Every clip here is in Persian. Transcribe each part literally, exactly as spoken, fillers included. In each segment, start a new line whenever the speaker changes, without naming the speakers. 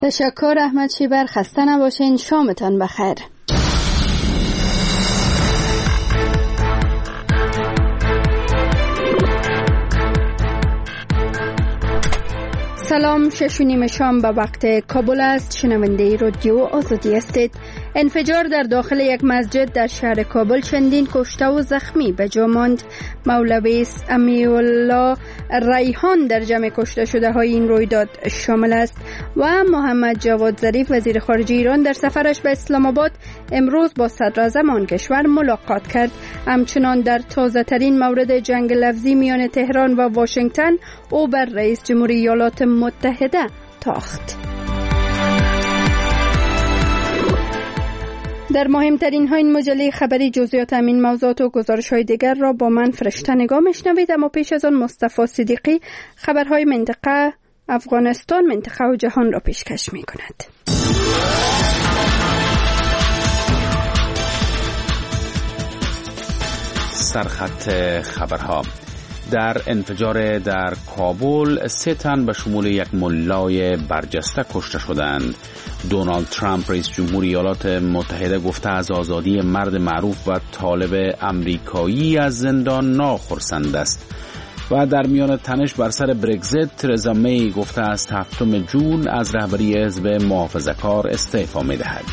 تشکر احمد شیبر، خسته نباشین، شامتان بخیر. سلام، شش و نیم شام به وقت کابل است. شنونده رادیو آزادی هستید. انفجار در داخل یک مسجد در شهر کابل چندین کشته و زخمی به جا ماند. مولوی امیرالله ریحان در جمع کشته شده های این رویداد شامل است. و محمد جواد ظریف وزیر خارجه ایران در سفرش به اسلام آباد امروز با صدر اعظم آن کشور ملاقات کرد. همچنان در تازه ترین مورد جنگ لفظی میان تهران و واشنگتن او بر رئیس جمهوری ایالات متحده تاخت. در مهمترین ها این مجله خبری جزئیات همین موضوعات و گزارش های دیگر را با من فرشته نگاه میشنوید، اما پیش از آن مصطفی صدیقی خبرهای منطقه، افغانستان، منطقه و جهان را پیشکش می کند.
سرخط خبرها. در انفجار در کابل سه تن به شمول یک ملای برجسته کشته شدند. دونالد ترامپ رئیس جمهوری ایالات متحده گفته از آزادی مرد معروف و طالب امریکایی از زندان ناخرسند است. و در میان تنش بر سر برگزیت ترزا می گفته است هفتم جون از رهبری حزب محافظه‌کار استعفا می‌دهد.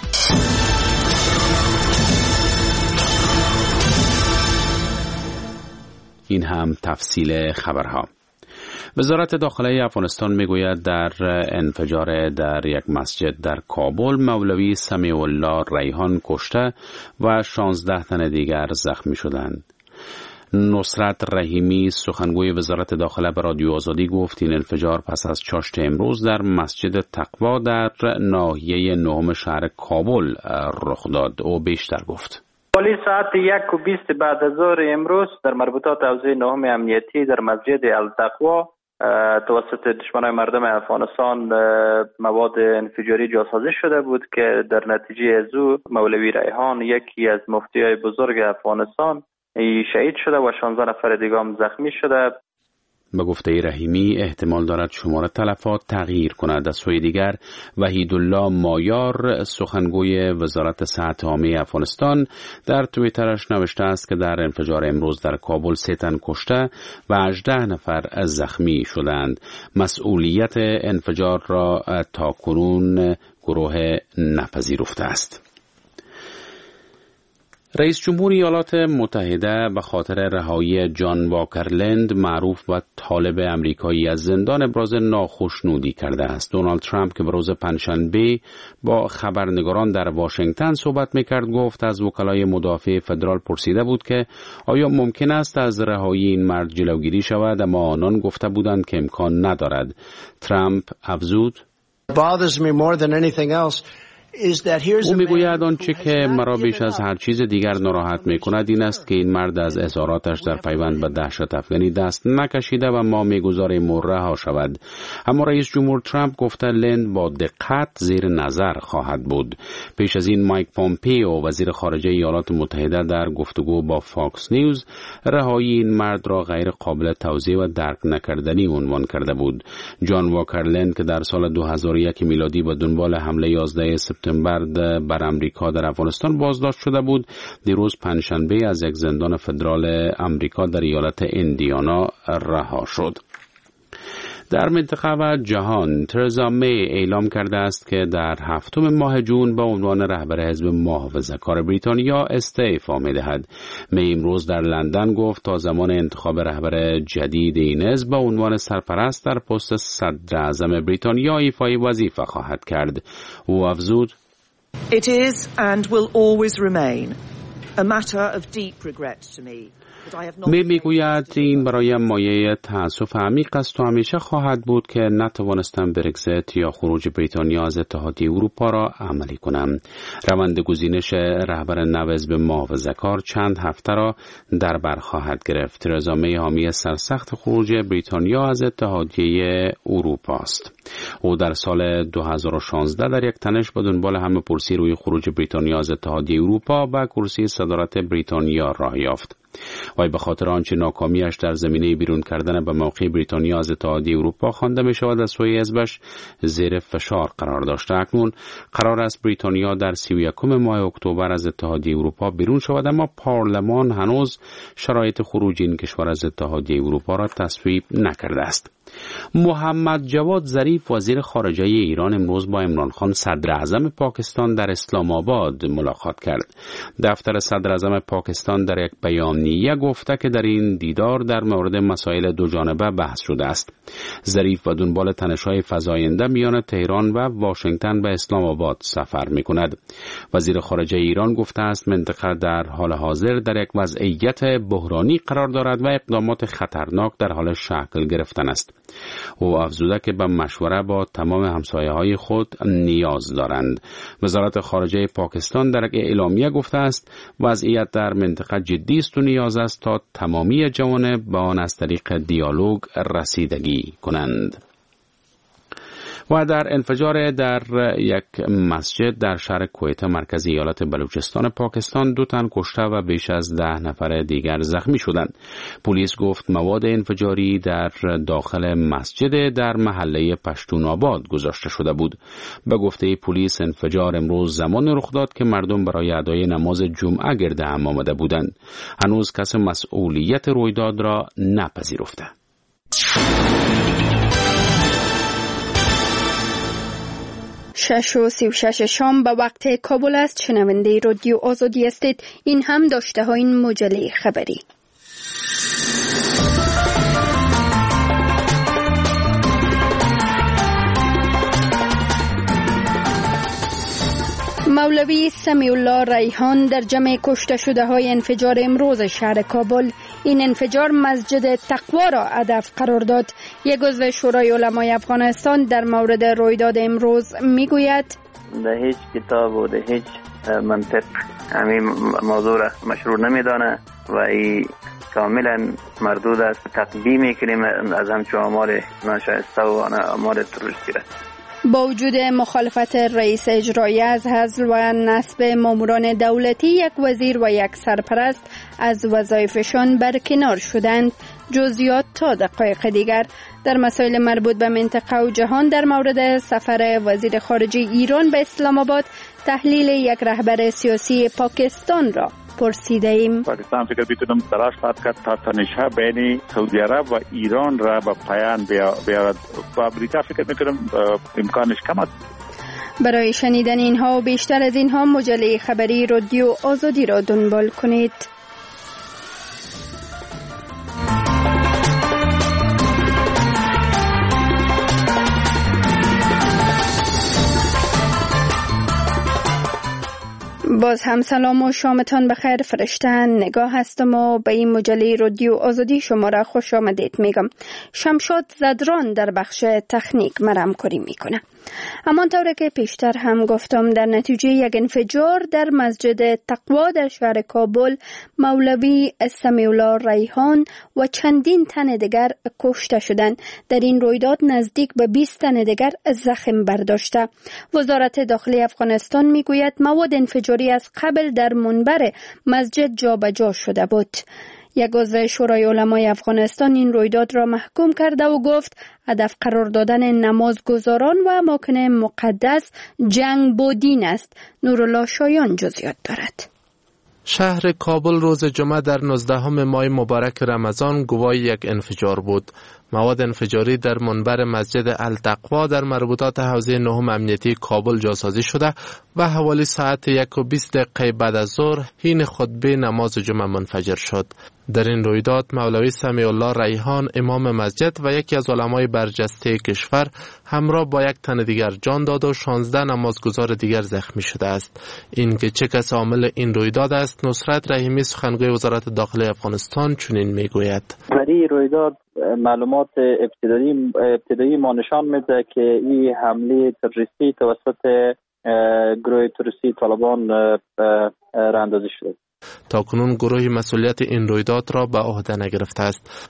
این هم تفصیل خبرها. وزارت داخله افغانستان میگوید در انفجار در یک مسجد در کابل مولوی سمیع الله ریحان کشته و شانزده تن دیگر زخمی شدند. نصرت رحیمی سخنگوی وزارت داخله به رادیو آزادی گفت این انفجار پس از چاشت امروز در مسجد تقوا در ناحیه نهم شهر کابل رخ داد. او بیشتر گفت.
حوالی ساعت یک و بیست بعد از ظهر امروز در مربوطات حوزه نهم امنیتی در مسجد التقوا توسط دشمنان مردم افغانستان مواد انفجاری جاسازی شده بود که در نتیجه از او مولوی ریحان یکی از مفتیای بزرگ افغانستان شهید شده و شانزده نفر دیگه هم زخمی شده.
به گفته رحیمی احتمال دارد شمار تلفات تغییر کند. از سوی دیگر وحیدالله مایار سخنگوی وزارت صحت عامه افغانستان در توییترش نوشته است که در انفجار امروز در کابل سه تن کشته و هجده نفر زخمی شدند. مسئولیت انفجار را تاکنون گروه نپذیرفته است. رئیس جمهوری ایالات متحده به خاطر رهایی جان واکرلند معروف و طالب امریکایی از زندان ابراز ناخشنودی کرده است. دونالد ترامپ که به روز پنجشنبه با خبرنگاران در واشنگتن صحبت میکرد گفت از وکلای مدافع فدرال پرسیده بود که آیا ممکن است از رهایی این مرد جلوگیری شود، اما آنان گفته بودند که امکان ندارد. ترامپ افزود او میگوید آنچه که مرا بیش از هر چیز دیگر ناراحت میکند این است که این مرد از اظهاراتش در پیوند به دهشت افغانی دست نکشیده و ما میگذاریم او رها شود. اما رئیس جمهور ترامپ گفته لند با دقت زیر نظر خواهد بود. پیش از این مایک پومپیو وزیر خارجه ایالات متحده در گفتگو با فاکس نیوز رهایی این مرد را غیر قابل توضیح و درک نکردنی عنوان کرده بود. جان واکرلند که در سال دو هزار و یک میلادی به دنبال حمله یازده سپتامبر بر امریکا در افغانستان بازداشت شده بود، دیروز پنجشنبه از یک زندان فدرال امریکا در ایالت ایندیانا رها شد. در منطقه و جهان ترزا می اعلام کرده است که در هفتم ماه جون به عنوان رهبر حزب محافظه‌کار بریتانیا استعفا می‌دهد. می امروز در لندن گفت تا زمان انتخاب رهبر جدید این حزب به عنوان سرپرست در پست صدر اعظم بریتانیا ایفای وظیفه خواهد کرد. او افزود
It is and will always remain a matter of deep regret to me.
می میگوید این برایم مایه تأسف عمیق است و همیشه خواهد بود که نتوانستم برگزیت یا خروج بریتانیا از اتحادیه اروپا را عملی کنم. روند گزینش رهبر نو حزب محافظه‌کار چند هفته را در بر خواهد گرفت. ترزا می حامی سرسخت خروج بریتانیا از اتحادیه اروپا است. او در سال دو هزار و شانزده در یک تنش به دنبال همه پرسی روی خروج بریتانیا از اتحادیه اروپا و کرسی صدارت بریتانیا راه یافت. وی به خاطر آنچه ناکامیش در زمینه بیرون کردن به موقع بریتانیا از اتحادیه اروپا خوانده می شود از سوی حزبش زیر فشار قرار داشته. اکنون قرار است بریتانیا در سی و یکم ماه اکتبر از اتحادیه اروپا بیرون شود، اما پارلمان هنوز شرایط خروج این کشور از اتحادیه اروپا را تصویب نکرده است. محمد جواد ظریف وزیر خارجه ایران امروز با عمران خان صدر اعظم پاکستان در اسلام آباد ملاقات کرد. دفتر صدر اعظم پاکستان در یک بیانیه گفته که در این دیدار در مورد مسائل دو جانبه بحث شده است. ظریف و دنبال تنش‌های فزاینده میان تهران و واشنگتن به اسلام آباد سفر می‌کند. وزیر خارجه ایران گفته است منطقه در حال حاضر در یک وضعیت بحرانی قرار دارد و اقدامات خطرناک در حال شکل گرفتن است. او افزوده که به مشوره با تمام همسایه‌های خود نیاز دارند. وزارت خارجه پاکستان در یک اعلامیه گفته است وضعیت در منطقه جدی است و نیاز است تا تمامی جوانب به آن از طریق دیالوگ رسیدگی کنند. و در انفجار در یک مسجد در شهر کویت مرکز ایالت بلوچستان پاکستان دو تن کشته و بیش از ده نفر دیگر زخمی شدند. پلیس گفت مواد انفجاری در داخل مسجد در محله پشتون آباد گذاشته شده بود. به گفته پلیس انفجار امروز زمان رخ داد که مردم برای ادای نماز جمعه گرد هم آمده بودند. هنوز کس مسئولیت رویداد را نپذیرفته.
شش و سی و شش شام به وقت کابل است. شنونده رادیو آزادی هستید. این هم داشته های این مجله خبری. مولوی سمیع الله ریحان در جمع کشته شده های انفجار امروز شهر کابل این انفجار مسجد تقوا را هدف قرار داد. یک عضو شورای علمای افغانستان در مورد رویداد امروز میگوید
در هیچ کتاب و در هیچ منطق همین موضوع را مشروع نمیدانه و این کاملا مردود است. تقدیم میکنیم از همچون اعمال ناشایسته و اعمال تروریستی را.
با وجود مخالفت رئیس اجرایی از حذف و نصب ماموران دولتی، یک وزیر و یک سرپرست از وظایفشان برکنار شدند. جزئیات تا دقایق دیگر. در مسائل مربوط به منطقه و جهان در مورد سفر وزیر خارجه ایران به اسلام آباد تحلیل یک رهبر سیاسی پاکستان را پرسیده ایم.
پاکستان فکر می‌کنم تلاش خواهد کرد تا تنش‌ها بین سعودی عرب و ایران را به پایان بیاورد. با امریکا فکر می‌کنم امکانش کم است.
برای شنیدن اینها و بیشتر از اینها مجله خبری رادیو آزادی را دنبال کنید. باز هم سلام و شامتان بخیر. فرشته نگاه هستم و به این مجله رادیو آزادی شما را خوش آمدید میگم. شمشاد زدران در بخش تکنیک مرام کاری میکنه. همانطور که پیشتر هم گفتم در نتیجه یک انفجار در مسجد تقوا در شهر کابل مولوی سمیع الله ریحان و چندین تن دیگر کشته شدند. در این رویداد نزدیک به بیست تن دیگر زخم برداشته. وزارت داخلی افغانستان میگوید مواد انفجاری از قبل در منبر مسجد جابجا شده بود. یک عضو شورای علمای افغانستان این رویداد را محکوم کرده و گفت هدف قرار دادن نمازگزاران و اماکن مقدس جنگ با دین است. نورالله شایان جزئیات دارد.
شهر کابل روز جمعه در نوزدهم ماه مبارک رمضان گواه یک انفجار بود. مواد انفجاری در منبر مسجد التقوا در مربوطات حوزه نهم امنیتی کابل جاسازی شده و حوالی ساعت یک و بیست دقیقه بعد از ظهر حین خطبه نماز جمعه منفجر شد. در این رویداد مولوی سمیع الله ریحان امام مسجد و یکی از علمای برجسته کشور همراه با یک تن دیگر جان داد و شانزده نمازگزار دیگر زخمی شده است. این که چه کس عامل این رویداد است نصرت رحیمی سخنگوی وزارت داخلی افغانستان چنین میگوید.
برای رویداد معلومات ابتدایی ابتدایی ما نشان میده که این حمله تروریستی توسط گروه تروریستی طالبان راه اندازی شده.
تاکنون گروه مسئولیت این رویداد را به عهده نگرفته است.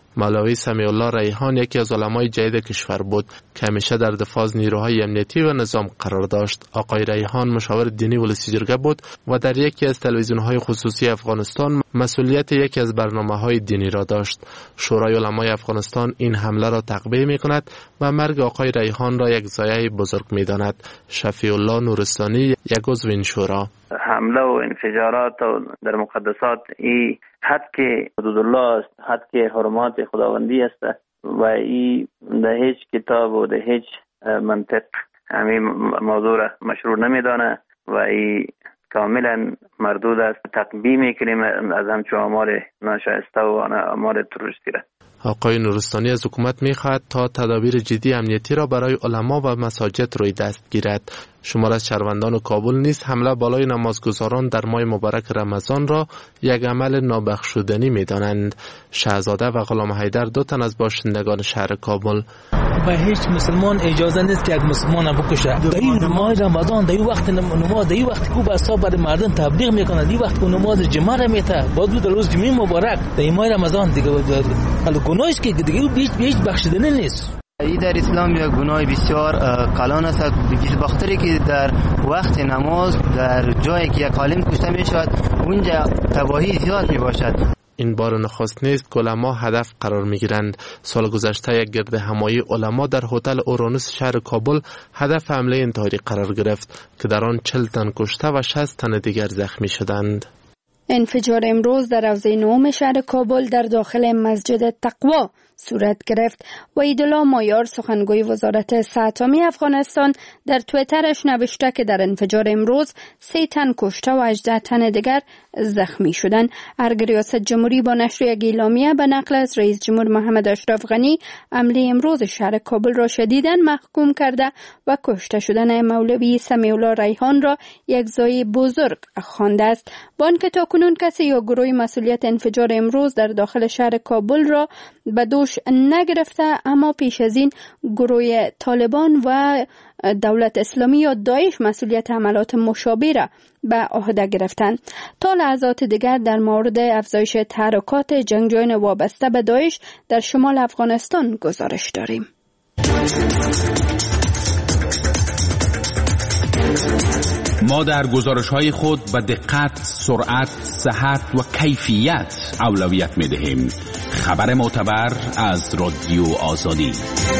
مولوی سمیع الله ریحان یکی از علمای جدید کشور بود که همیشه در دفاع از نیروهای امنیتی و نظام قرار داشت. آقای ریحان مشاور دینی ولسی جرگه بود و در یکی از تلویزیون‌های خصوصی افغانستان مسئولیت یکی از برنامه‌های دینی را داشت. شورای علمای افغانستان این حمله را تقبیح می‌کند و مرگ آقای ریحان را یک ضایعه بزرگ می‌داند. شفیع الله نورستانی یک عضو این شورا:
حمله و انفجارات در مقدسات این حد که حدود الله است، حد که حرمات خداوندی است و این در هیچ کتاب و در هیچ منطق همین موضوع را مشروع نمیدانه و این کاملا مردود است. تقبیح میکنیم از همچون اعمال ناشایسته و اعمال تروریستی را.
آقای نورستانی از حکومت می‌خواهد تا تدابیر جدی امنیتی را برای علما و مساجد روی دست گیرد. شمار از شهروندان کابل نیز حمله بالای نمازگزاران در ماه مبارک رمضان را یک عمل نابخشودنی می‌دانند. شهزاده و غلام حیدر دو تن از باشندگان شهر کابل:
و هیچ مسلمان اجازه نیست که یک مسلمان بکشه. در این ماه رمضان، در این وقت نماز، در این وقت که بسا برای مردم تبلیغ میکنه، در این وقت که نماز جمعه را میته، باز بود روز جمعه مبارک در این ماه رمضان دیگه گناهی است که دیگه هیچ بخشیدنی نیست.
این در اسلام یک گناه بسیار کلان است. بخاطری که در وقت نماز در جایی که یک عالم کشته میشود اونجا تباهی زیاد می باشد.
این بار نخست نیست که علما هدف قرار می گیرند. سال گذشته یک گرد همایی علما در هتل اورانوس شهر کابل هدف حمله انتحاری قرار گرفت که در آن چهل تن کشته و شصت تن دیگر زخمی شدند.
انفجار امروز در حوزه نهم شهر کابل در داخل مسجد تقوا صورت گرفت و عیدالله مایار سخنگوی وزارت صحت عامه افغانستان در توییترش نوشته که در انفجار امروز سه تن کشته و هجده تن دیگر زخمی شدند. ارگ ریاست جمهوری با نشر یک اعلامیه به نقل از رئیس جمهور محمد اشرف غنی حمله امروز شهر کابل را شدیداً محکوم کرده و کشته شدن مولوی سمیع الله ریحان را یک ضایعه بزرگ خوانده است. با آنکه تاکنون کسی یا گروهی مسئولیت انفجار امروز در داخل شهر کابل را به دوش نگرفته، اما پیش از این گروه طالبان و دولت اسلامی یا داعش مسئولیت حملات مشابه را به عهده گرفتند. تا لحظات دیگر در مورد افزایش تحرکات جنگجویان وابسته به داعش در شمال افغانستان گزارش داریم.
ما در گزارش‌های خود به دقت، سرعت، صحت و کیفیت اولویت می‌دهیم. خبر معتبر از رادیو آزادی.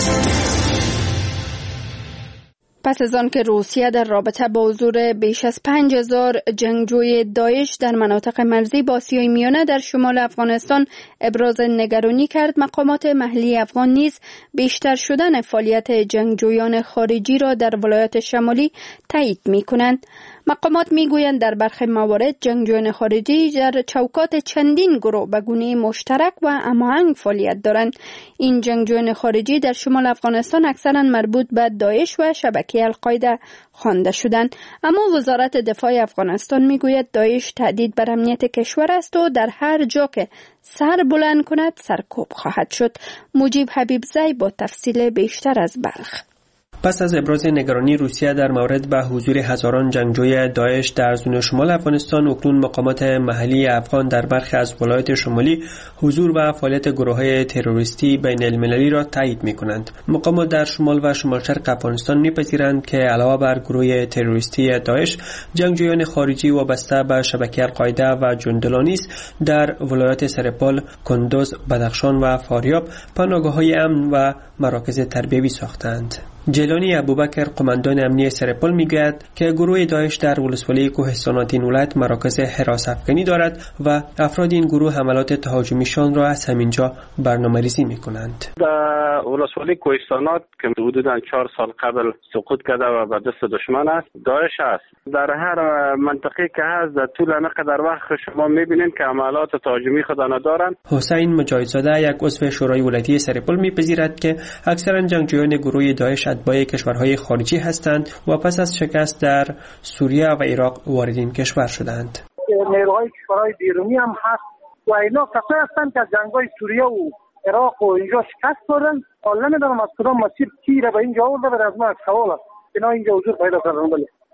پس از آن که روسیه در رابطه با حضور بیش از پنج هزار جنگجوی داعش در مناطق مرزی با آسیای میانه در شمال افغانستان ابراز نگرانی کرد، مقامات محلی افغان نیز بیشتر شدن فعالیت جنگجویان خارجی را در ولایات شمالی تایید می‌کنند. مقامات میگویند در برخی موارد جنگجویان خارجی در چوکات چندین گروه به گونه مشترک و هماهنگ فعالیت دارند. این جنگجویان خارجی در شمال افغانستان اکثرا مربوط به داعش و شبکه القاعده خوانده شدند، اما وزارت دفاع افغانستان میگوید داعش تهدید بر امنیت کشور است و در هر جا که سر بلند کند سرکوب خواهد شد. مجیب حبیبزی با تفصیل بیشتر از بلخ.
پس از ابراز نگرانی روسیه در مورد به حضور هزاران جنگجوی داعش در زون شمال افغانستان، اکنون مقامات محلی افغان در برخی از ولایات شمالی حضور و فعالیت گروه‌های تروریستی بین المللی را تایید می‌کنند. مقامات در شمال و شمال شرق افغانستان می‌پذیرند که علاوه بر گروه تروریستی داعش، جنگجویان خارجی وابسته به شبکه القاعده و جندلانیس در ولایات سرپال، کندوز، بدخشان و فاریاب پناهگاه‌های امن و مراکز تربیوی ساختند. جیلانی ابوبکر قماندان امنیتی سرپل میگوید که گروه داعش در ولسوالی کوهستانات این ولایت مراکز حراس افغانی دارد و افراد این گروه حملات تهاجمیشان را از همینجا برنامه‌ریزی میکنند.
در ولسوالی کوهستانات که حدوداً چهار سال قبل سقوط کرده و به دست دشمن است، داعش است. در هر منطقه که هست در طول نقدر وقت شما میبینید که حملات تهاجمی خود ندارند.
حسین مجاهدزاده یک عضو شورای ولایتی سرپل میپذیرد که اکثرا جنگجویان گروه داعش اتباع کشورهای خارجی هستند و پس از شکست در سوریه و عراق وارد این کشور شدند.
نیروهای کشورهای بیرونی هم هست و اینا کسایی هستند که جنگ‌های سوریه و عراق و اینجا شکست خوردن. حالا نمیدونم از کدام مسیر کی را به اینجا آورده، بر از ما سوال است. اینا اینجا حضور پیدا کردن. ولی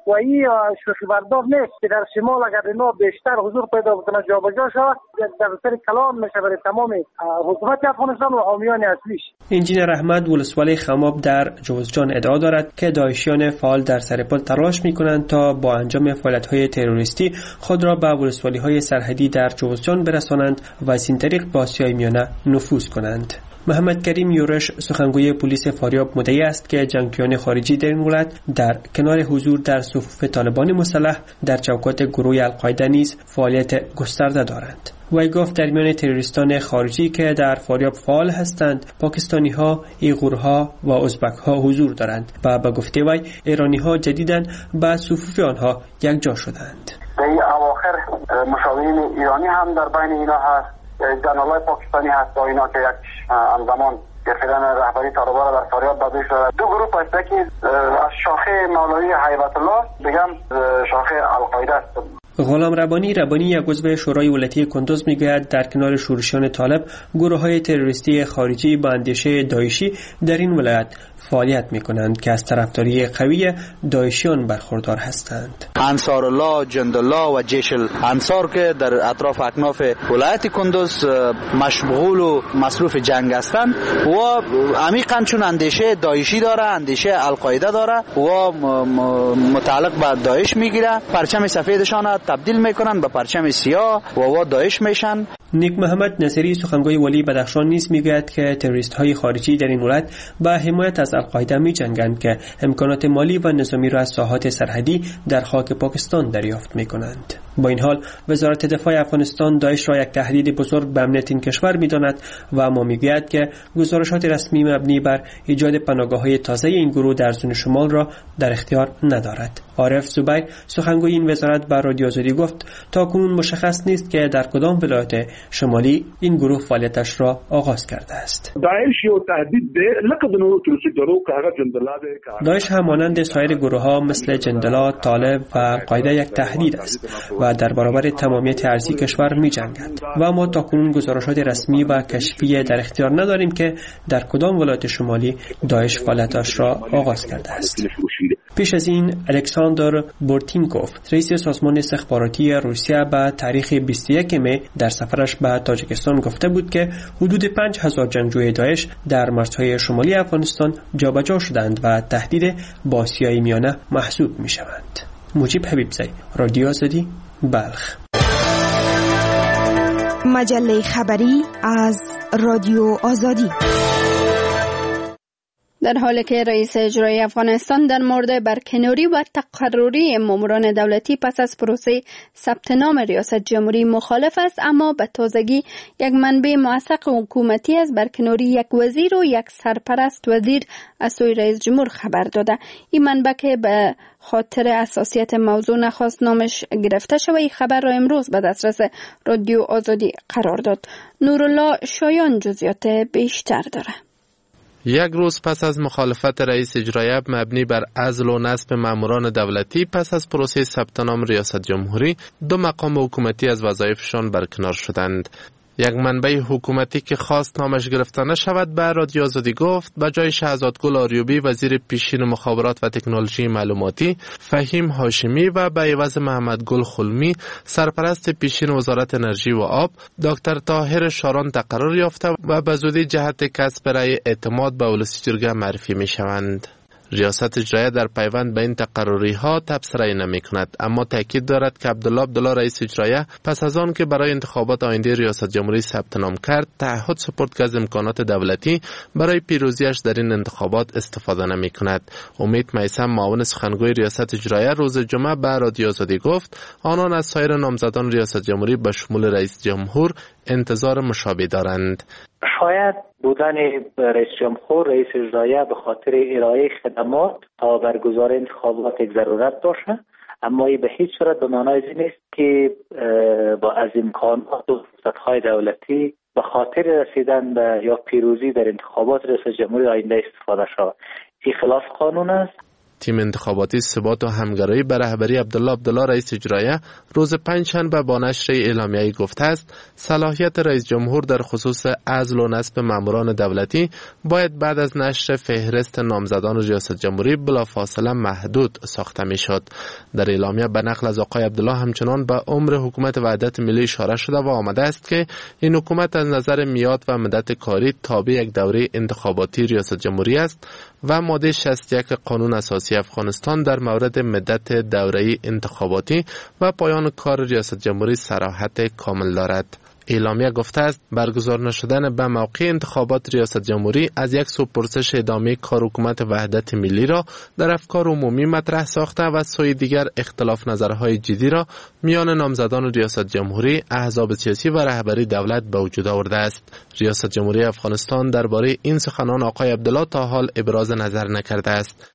و این شوخی بردار نیست که در شمال اگر اینا بیشتر حضور پیدا بکنه جابجا شود در سر کلان میشه برای تمام حکومت افغانستان و حامیان اصلیش.
انجینر احمد ولسوالی خماب در جوزجان ادعا دارد که داعشیان فعال در سرپل تلاش میکنند تا با انجام فعالیت‌های تروریستی خود را به ولسوالی‌های سرحدی در جوزجان برسانند و از این طریق به آسیای میانه نفوذ کنند. محمد کریم یورش سخنگوی پلیس فاریاب مدعی است که جنگجویان خارجی در این ولایت در کنار حضور در صفوف طالبان مسلح در چوکات گروه القاعده نیز فعالیت گسترده دارند. وی گفت در میان تروریستان خارجی که در فاریاب فعال هستند پاکستانی ها، ایغورها و ازبک ها حضور دارند و به گفته وی ایرانی ها جدیداً به صفوف آنها یکجا شدند.
در اواخر مشاورین ایرانی هم در بین اینا هست، جنرالای پاکستانی هست با اینا که یک همزمان گرفتن رهبری طالبان در فاریاب بدوی شده. دو گروه هست که از شاخه مولوی هیبت الله بگم شاخه القاعده است.
غلام ربانی ربانی یک عضو شورای ولایتی کندوز میگوید در کنار شورشیان طالب گروه های تروریستی خارجی با اندیشه داعشی در این ولایت فعالیت میکنند که از طرفداری قوی داعشیان برخوردار هستند.
انصار الله، جند الله و جیش الانصار که در اطراف اکناف ولایت کندوز مشغول و مصروف جنگ هستند و عمیقاً چون اندیشه داعشی داره، اندیشه القاعده داره و متعلق به داعش میگیره، پرچم سفیدشان تبدیل میکنن به پرچم سیاه و و داعش میشن.
نیک محمد نصری سخنگوی ولی بدخشان نیز میگوید که تروریست های خارجی در این ولایت با حمایت از القاعده میجنگند که امکانات مالی و نظامی را از ساحات سرحدی در خاک پاکستان دریافت میکنند. با این حال وزارت دفاع افغانستان داعش را یک تهدید بزرگ به امنیت این کشور میداند و اما میگوید که گزارشات رسمی مبنی بر ایجاد پناهگاه‌های تازه این گروه در زون شمال را در اختیار ندارد. عارف زبیر سخنگوی این وزارت به رادیو آزادی گفت تا کنون مشخص نیست که در کدام ولایت شمالی این گروه فعالیتش را آغاز کرده است.
داعش یو تهدید ده لکه د نورو تروریستي ډلو کاغه جندلا ده.
داعش هم مانند سایر گروه ها مثل جندلا، طالب و القاعده یک تهدید است و در برابر تمامیت ارضی کشور می جنگند و ما تا کنون گزارشات رسمی و کشفی در اختیار نداریم که در کدام ولایت شمالی داعش فعالیتش را آغاز کرده است. پیش از این الکساندر بورتینکوف رئیس سازمان استخباراتی روسیه به تاریخ بیست و یکم می در سفرش به تاجیکستان گفته بود که حدود پنج هزار جنگجوی داعش در مرزهای شمالی افغانستان جابجا شدند و تهدید با آسیای میانه محسوب می شوند. مجیب حبیبزی، رادیو آزادی، بلخ.
مجله خبری از رادیو آزادی.
در حالی که رئیس اجرایی افغانستان در مورد برکناری و تقرری ماموران دولتی پس از پروسه ثبت نام ریاست جمهوری مخالف است، اما به تازگی یک منبع موثق حکومتی از برکناری یک وزیر و یک سرپرست وزیر از سوی رئیس جمهور خبر داده. این منبع که به خاطر اساسیت موضوع نخواست نامش گرفته شود، این خبر را امروز به دسترس رادیو آزادی قرار داد. نورالله شایان جزئیات بیشتر داره.
یک روز پس از مخالفت رئیس اجرایی مبنی بر عزل و نصب ماموران دولتی پس از پروسه ثبت نام ریاست جمهوری، دو مقام حکومتی از وظایفشان برکنار شدند. یک منبع حکومتی که خواست نامش گرفته نشود به رادیو آزادی گفت به جای شهزادگل آریوبی وزیر پیشین مخابرات و تکنولوژی معلوماتی، فهیم هاشمی و به عوض محمد گل خلمی سرپرست پیشین وزارت انرژی و آب، دکتر طاهر شاران تقرر یافته و به زودی جهت کسب رأی اعتماد به ولسی جرگه معرفی می شوند. ریاست اجرایی در پیوند به این تقرری ها تبصره نمی کند، اما تاکید دارد که عبدالله عبدالله رئیس اجرایی پس از آن که برای انتخابات آینده ریاست جمهوری ثبت نام کرد تعهد سپرد که از امکانات دولتی برای پیروزیش در این انتخابات استفاده نمی کند. امید میثم معاون سخنگوی ریاست اجرایی روز جمعه به رادیو آزادی گفت آنان از سایر نامزدان ریاست جمهوری به شمول رئیس جمهور انتظار مشابه دارند.
شاید بودن رئیس جمهور رئیس اجرایی به خاطر ارائه خدمات تا برگزار انتخابات یک ضرورت باشه، اما این به هیچ صورت به معنای نیست که با از امکانات و فرصت‌های دولتی به خاطر رسیدن به یا پیروزی در انتخابات رئیس جمهوری آینده استفاده شود. این خلاف قانون است.
تیم انتخاباتی ثبات و همگرایی به رهبری عبدالله عبدالله رئیس اجرایه روز پنجشنبه با نشر اعلامیه‌ای گفته است صلاحیت رئیس جمهور در خصوص عزل و نصب ماموران دولتی باید بعد از نشر فهرست نامزدان ریاست جمهوری بلافاصله محدود ساخته میشد. در اعلامیه به نقل از آقای عبدالله همچنان به عمر حکومت وحدت ملی اشاره شده و آمده است که این حکومت از نظر میاد و مدت کاری تابع یک دوره انتخاباتی ریاست جمهوری است و ماده شصت و یک قانون اساسی افغانستان در مورد مدت دوره انتخاباتی و پایان کار ریاست جمهوری صراحت کامل دارد. اعلامیه گفته است برگزار نشدن به موقع انتخابات ریاست جمهوری از یک سو پرسش ادامه کار حکومت وحدت ملی را در افکار عمومی مطرح ساخته و سوی دیگر اختلاف نظرهای جدی را میان نامزدان ریاست جمهوری، احزاب سیاسی و رهبری دولت به وجود آورده است. ریاست جمهوری افغانستان درباره این سخنان آقای عبدالله تا حال ابراز نظر نکرده است.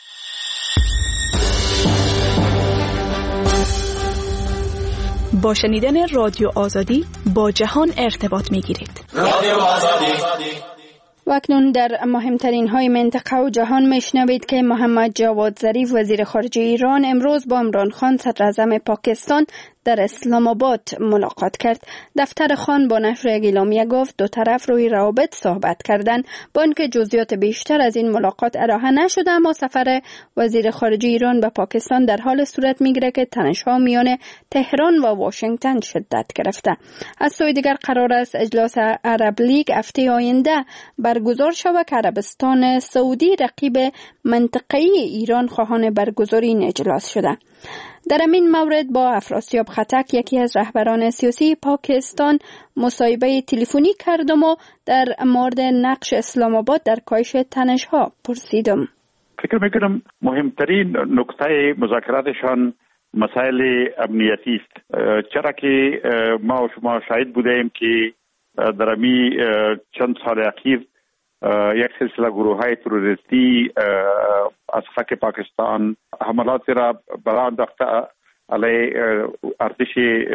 با شنیدن رادیو آزادی با جهان ارتباط می گیرید. رادیو آزادی.
و اکنون در مهمترین های منطقه و جهان میشنوید که محمد جواد ظریف وزیر خارجه ایران امروز با عمران خان صدر اعظم پاکستان در اسلام آباد ملاقات کرد. دفتر خان با نشر یک اعلامیه گفت دو طرف روی روابط صحبت کردند. با اینکه جزئیات بیشتر از این ملاقات ارائه نشده، اما سفر وزیر خارجه ایران به پاکستان در حال صورت میگیره که تنش‌ها میان تهران و واشنگتن شدت گرفته. از سوی دیگر قرار است اجلاس عرب لیگ هفته آینده برگزار شود که عربستان سعودی رقیب منطقه‌ای ایران خواهان برگزاری این اجلاس شده. در این مورد با افراسیاب خطک یکی از رهبران سیاسی پاکستان مصاحبه تلفنی کردم و در مورد نقش اسلام آباد در کاهش تنش‌ها پرسیدم.
فکر میکنم مهمترین نکته مذاکراتشان مسائل امنیتی است، چرا که ما و شما شاهد بودیم که در امی چند سال اخیر یک سلسله گروه های تروریستی از خاک پاکستان حملاتی را برای انداخته علیه ارتش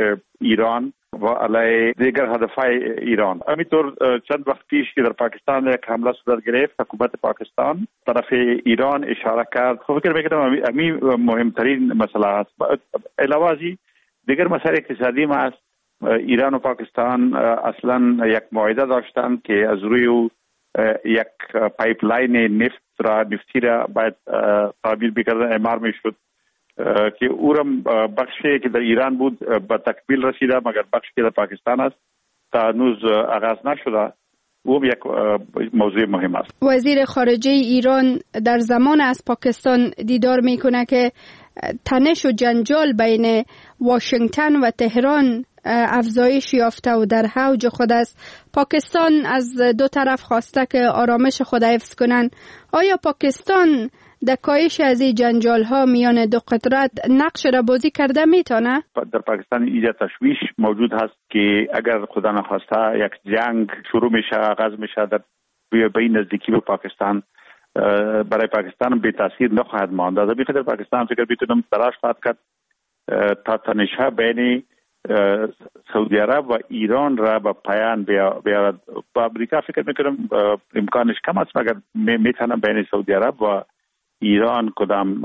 ایران و علیه دیگر هدفهای ایران. همینطور چند وقت پیش که در پاکستان یک حمله صورت گرفت، حکومت پاکستان طرف ایران اشاره کرد. خب فکر میکنم همین مهمترین مسئله است. علاوه از دیگر مسائل اقتصادی ما است. ایران و پاکستان اصلا یک معاهده داشتند که از روی یک پایپلاین نفت را نفتی را باید تعمیر بکردن، اعمار میشد که اورم بخشی که در ایران بود به تکمیل رسیده، مگر بخشی که در پاکستان است تا هنوز آغاز نشده. او یک موضوع مهم است.
وزیر خارجه ایران در زمان از پاکستان دیدار میکنه که تنش و جنجال بین واشنگتن و تهران افزایش یافته و در اوج خود است. پاکستان از دو طرف خواسته که آرامش خود حفظ کنند. آیا پاکستان در کاهش از این جنجال ها میان دو قدرت نقش را بازی کرده میتونه؟
در پاکستان ایجاد تشویش موجود هست که اگر خدا نخواسته یک جنگ شروع میشه، آغاز میشه در بین نزدیکی به پاکستان، برای پاکستان به تاثیر نخواهد ماند. از این خاطر پاکستان فکر میتونم تلاش خواهد کرد تا تنش‌ها بین سعودی عرب و ایران را به پایان بیارد. با امریکا فکر میکنم امکانش کم است، مگر میتونم بین سعودی عرب و ایران کدام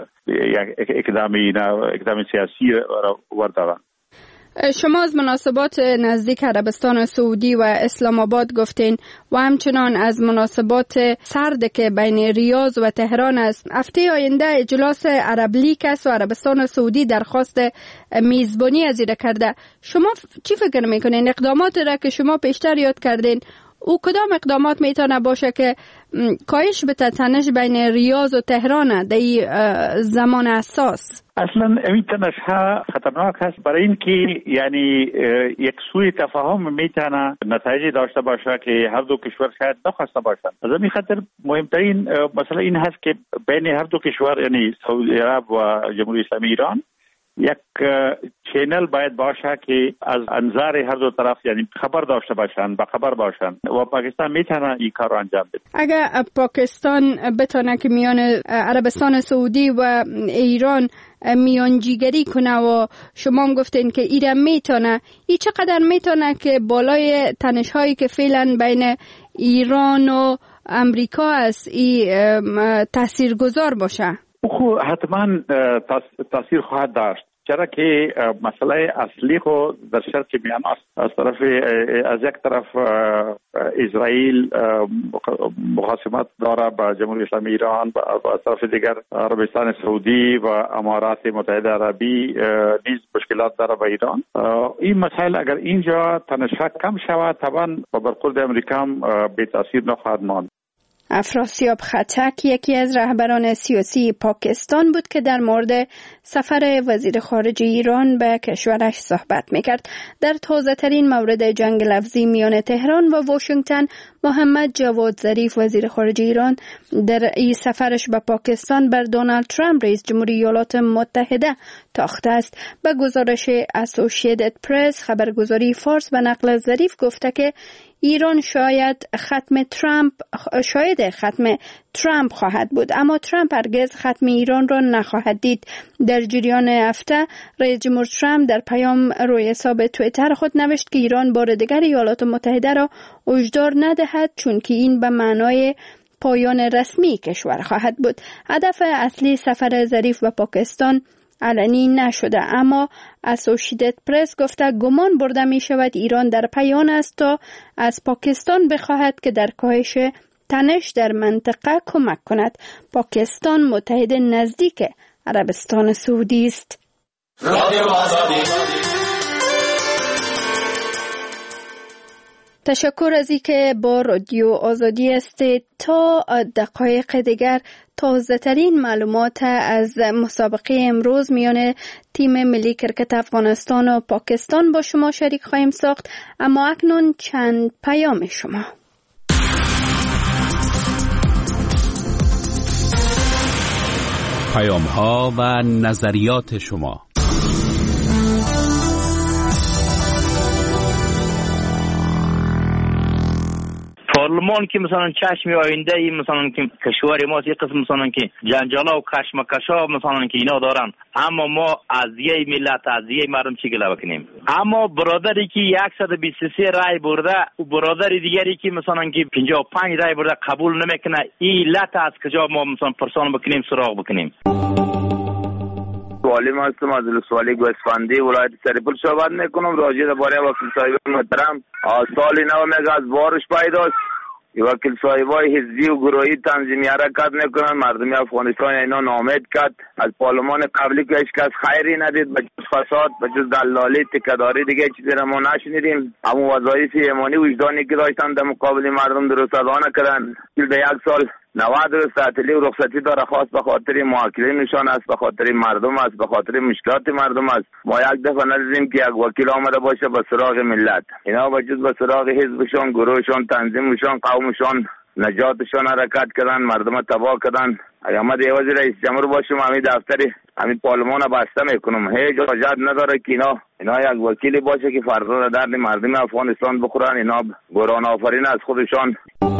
یک اقدام اقدام سیاسی را وردارن.
شما از مناسبات نزدیک عربستان سعودی و اسلام آباد گفتین و همچنان از مناسبات سرد که بین ریاض و تهران است. هفته آینده اجلاس عرب لیگ است و عربستان سعودی درخواست میزبانی از این کرده. شما چی فکر میکنین؟ اقدامات را که شما پیشتر یاد کردین، او کدام اقدامات میتونه باشه که کاهش بده تنش بین ریاض و تهران در این زمان اساس؟
اصلا این تنش ها خطرناک است، برای اینکه یعنی یک سوء تفاهم میتونه نتایجی داشته باشه که هر دو کشور شاید نخواسته باشند. از این خاطر مهمترین مسئله این هست که بین هر دو کشور یعنی سعودی عرب و جمهوری اسلامی ایران یک چینل باید باشه که از انظار هر دو طرف یعنی خبر داشته باشند، با خبر باشند و پاکستان میتونه این کار رو انجام بده.
اگر پاکستان بتونه که میان عربستان سعودی و ایران میانجیگری کنه و شما هم گفتین که ایران میتونه، ای چقدر میتونه که بالای تنش هایی که فعلا بین ایران و امریکا است ای تاثیرگذار باشه؟
خو حتما تاثیر خواهد داشت، چرا که مسئله اصلی خود در شرق میان است. از طرف از یک طرف اسرائیل مخاصمت داره با جمهوری اسلامی ایران و از طرف دیگر عربستان سعودی و امارات متحده عربی نیز مشکلات داره با ایران. این مسائل اگر اینجا تنشا کم شود طبعا با برخورد امریکا هم به تاثیر نخواهد ماند.
افراسیاب خطک یکی از رهبران سیاسی پاکستان بود که در مورد سفر وزیر خارجه ایران به کشورش صحبت میکرد. در تازه ترین مورد جنگ لفظی میان تهران و واشنگتن، محمد جواد ظریف وزیر خارجه ایران در این سفرش به پاکستان بر دونالد ترامپ رئیس جمهوری ایالات متحده تاخته است. به گزارش اسوسییتد پرس، خبرگزاری فارس به نقل از ظریف گفته که ایران شاید ختم ترامپ شاید ختم ترامپ خواهد بود، اما ترامپ هرگز ختم ایران را نخواهد دید. در جریان هفته رئیس جمهور ترامپ در پیام روی حساب توییتر خود نوشت که ایران بار دیگر ایالات متحده را هشدار ندهد، چون که این به معنای پایان رسمی کشور خواهد بود. هدف اصلی سفر ظریف به پاکستان علنی نشده، اما اسوسییتد پرس گفته گمان برده می شود ایران در پیان است تا از پاکستان بخواهد که در کاهش تنش در منطقه کمک کند. پاکستان متحد نزدیک عربستان سعودی است. تشکر از اینکه با رادیو آزادی هستید. تا دقایق دیگر تازه ترین معلومات از مسابقه امروز میان تیم ملی کرکت افغانستان و پاکستان با شما شریک خواهیم ساخت، اما اکنون چند پیام شما.
پیام ها و نظریات شما.
پارلمان که مثلا چشم آینده ای مثلا که کشور ما یک قسم مثلا که جنجالا و کشمکشا مثلا که اینا دارن، اما ما از یه ملت از یه مردم چی گله بکنیم؟ اما برادری که صد و بیست و سه رای برده و برادر دیگری که مثلا که پنجاه و پنج رای برده قبول نمیکنه، این لط از کجا ما مثلا پرسان بکنیم سراغ بکنیم؟
سوالی هستم از سوالی گوسفندی ولایت سرپل صحبت میکنم راجع درباره وکیل صاحب محترم. سالی نو میگه از بارش پیداست، وکیل صاحبای حزبی و گروهی تنظیمی حرکت میکنن، مردم افغانستان اینا نامید کرد. از پارلمان قبلی که هیچ کس خیری ندید، به جز فساد به جز دلالی تکداری دیگه چیزی را ما نشنیدیم. اما وظایف ایمانی وجدانی که داشتن در مقابل مردم درست ادا نکردن. به یک سال نود روز تعطیلی و رخصتی داره، خاص به خاطر محاکله نشان است، به خاطر مردم است، به خاطر مشکلات مردم است. ما یک دفعه ندیدیم که یک وکیل آمده باشه به سراغ ملت. اینا به جز به سراغ حزبشان، گروهشان، تنظیمشان، قومشان، نجاتشان حرکت کردن، مردم تباه کردن. اگر ما دیوازی رئیس جمهور باشم همین دفتری همین پارلمان بسته میکنم. هیچ حاجت نداره که اینا اینا یک وکیلی باشه که فردا درد مردم افغانستان بخورن. اینا گران آفرین از خودشان.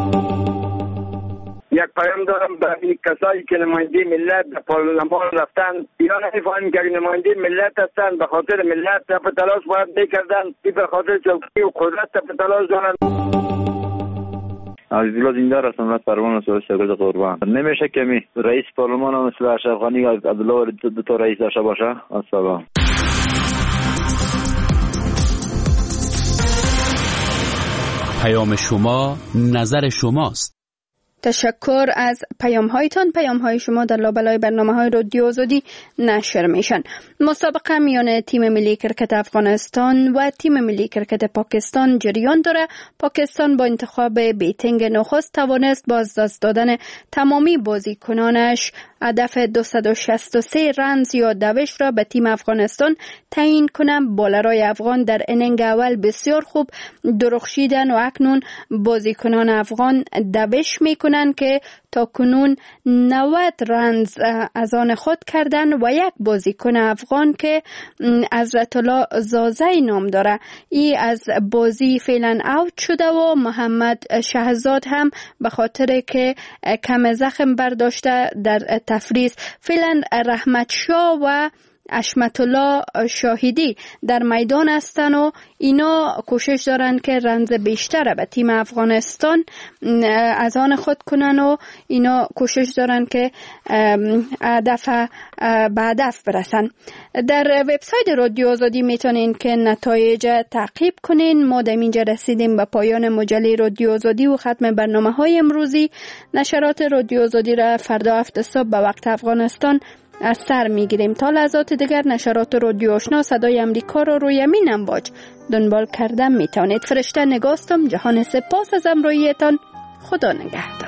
یک پیام دارم به کسایی که نماینده ملت در پارلمان رفتن، اینا نمی‌فهمن که نماینده ملت هستن، به خاطر ملت تپ تلاش باید میکردن، به خاطر چوکی و قدرت تپ تلاش دارن.
عزیزالله دیندار هستم از پروان سوال سرگرد قربان. نمیشه که می رئیس پارلمان هم مثل اشرف غنی عبدالله دو تا رئیس داشته باشه. السلام.
پیام شما نظر شماست.
تشکر از پیام هایتان. پیام های شما در لابلای برنامه های رادیو آزادی نشر میشن. مسابقه میان تیم ملی کرکت افغانستان و تیم ملی کرکت پاکستان جریان داره. پاکستان با انتخاب بیتینگ نخست توانست با از دست دادن تمامی بازیکنانش هدف دویست و شصت و سه رنز یا دوش را به تیم افغانستان تعیین کنم. بالرای افغان در انینگ اول بسیار خوب درخشیدن و اکنون بازیکنان افغان دوش میکنن که تا کنون نود رنز از آن خود کردن و یک بازیکن افغان که حضرت الله زازی نام داره ای از بازی فعلا اوت شده و محمد شهزاد هم به خاطر که کم زخم برداشته در تفریز. فعلا رحمت شاه و حشمت الله شاهدی در میدان هستن و اینا کوشش دارن که رنز بیشتر به تیم افغانستان از آن خود کنن و اینا کوشش دارن که هدف به هدف برسن. در وبسایت رادیو آزادی میتونین که نتایج تعقیب کنین. ما در اینجا رسیدیم به پایان مجله رادیو آزادی و ختم برنامه های امروزی. نشرات رادیو آزادی را فردا هفت صبح به وقت افغانستان از سر میگیریم. تا لحظات دیگر نشرات رادیو آشنا صدای امریکا را روی امین امواج دنبال کردن میتونید. فرشته نگاستم. جهان سپاس از همراهیتان. خدا نگهدار.